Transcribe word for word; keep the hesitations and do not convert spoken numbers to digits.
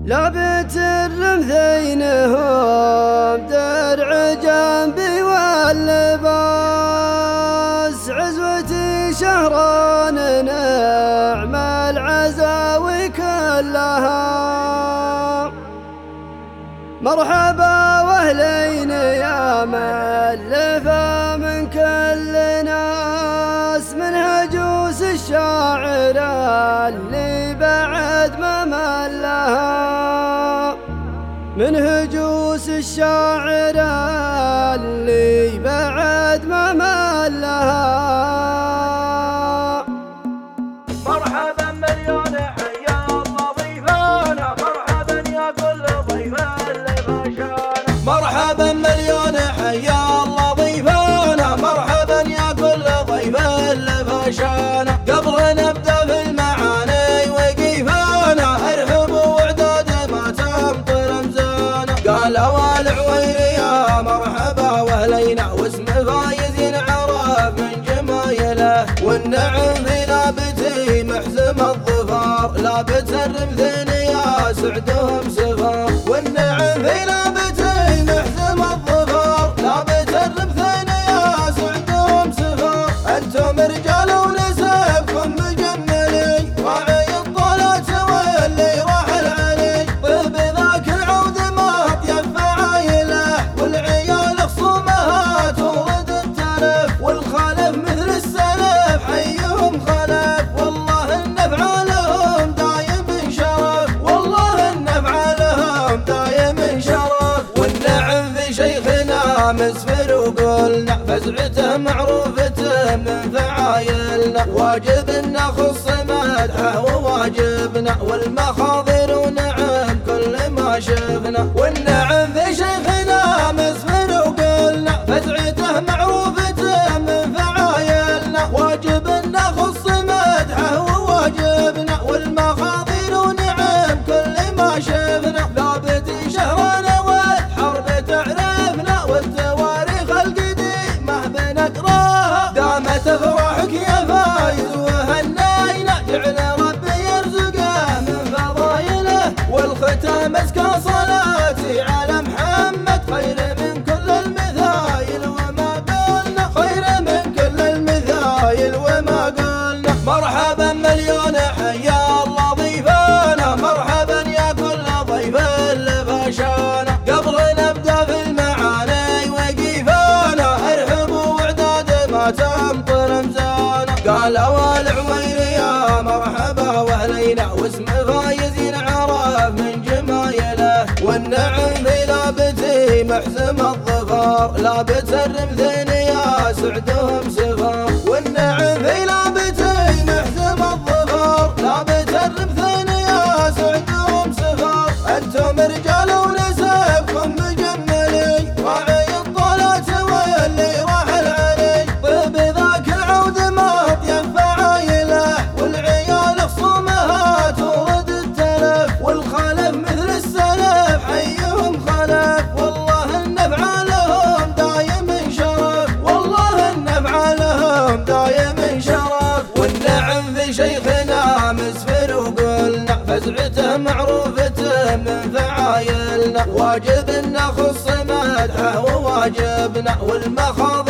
لابت الرمثينهم درع جنبي واللباس، عزوتي شهران نعم العزاوي كلها. مرحبا واهلين يا ملفة من كل ناس، من هجوس الشاعر اللي بعد ما ملها، من هجوس الشاعر اللي بعد ما ملها. مرحبا مليون حيا الله ضيفانا، مرحبا يا كل ضيف اللي باشانا. مرحبا مليون حيا الله ضيفانا، مرحبا يا كل ضيف اللي باشانا. قبل نبدا في المعاني وقيفانا، ارحبوا واعداد ما تمطر مزانا. قال والعويري يا مرحبا واهلينا، واسم فايز ينعرف من جمايله، والنعم في لابتي محزم الظفار، لابت الرمثين يا سعدهم سفار. والنعم في لابتي محزم الظفار، لابت الرمثين يا سعدهم سفار. انتم رجال ونسبكم مجملي، راعي الطلعة واللي راح العلي. طيب ذاك العود ما ينفع عيله، والعيال خصومها تورد التلف، والخالف مثل السلف حيهم خلف. والله النفع لهم دايم شرف، والله النفع لهم دايم شرف. والنعم في شيخنا مسفر وقلنا، فزعته معروفته من فعايلنا، واجب ان نخص مدحه وواجبنا، والمخاضر ونعم كل ما شفنا. والنعم في شيخنا مسفر وقلنا، فزعته معروفته من فعايلنا، واجب ان نخص مدحه وواجبنا، والمخاضر ونعم كل ما شفنا. لابتي شهرنا والحرب تعرفنا، والتواريخ القديمة بنقراها. دامت افراحك يا فايز وهنينا، جعل ربي يرزقه من فضايله، والختام ازكى صلاتي على محمد، خير من كل المثايل وما قلنا، خير من كل المثايل وما قلنا. مرحبا مليون حيا الله ضيفانا، مرحبا يا كل ضيف اللي باشانا. قبل نبدا في المعاني وقيفانا، ارحبوا واعداد ما تمطر مزانا. قال والعويري يا مرحبا واهلينا، واسم فايز ينعرف من جمايله، والنعم في لابتي محزم الظفار، لابت الرمثين يا سعدهم سفار. والنعم في لابتي محزم الظفار، لابت الرمثين يا سعدهم سفار. انتم رجال ونسبكم مجملي، راعي الطلعة واللي راح العلي. طيب ذاك العود ما ينفع عيله، والعيال خصومها تورد التلف، والخالف مثل السلف حيهم خلف. والله النفع لهم دايم شرف، والله النفع لهم دايم شرف. والنعم في شيخنا مسفر وقلنا، فزعته معروفته من فعايلنا، واجب ان نخص مدحه وواجبنا، والمخاض